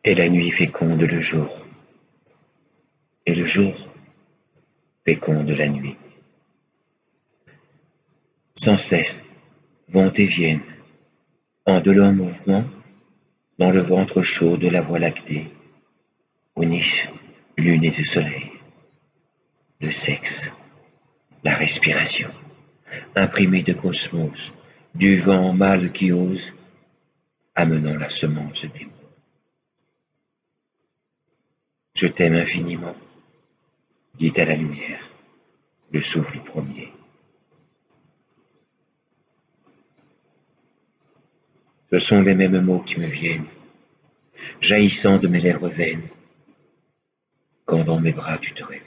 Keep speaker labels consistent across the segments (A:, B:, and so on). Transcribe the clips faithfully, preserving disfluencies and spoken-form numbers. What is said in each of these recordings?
A: Et la nuit féconde le jour, et le jour féconde la nuit. Sans cesse vont et viennent, en de longs mouvements, dans le ventre chaud de la Voie lactée, où nichent lune et soleil, le sexe, la respiration, imprimée de cosmos, du vent mâle qui ose, amenant la semence des mots. Je t'aime infiniment, dit à la lumière le souffle premier. Ce sont les mêmes mots qui me viennent, jaillissant de mes lèvres vaines, quand dans mes bras tu te réveilles.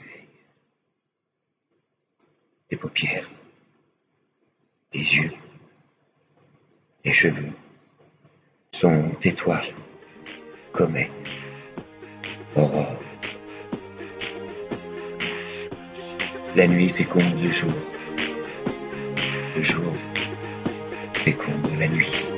A: Tes paupières, tes yeux, tes cheveux sont étoiles, comètes, aurore. La nuit féconde le jour, le jour féconde la nuit.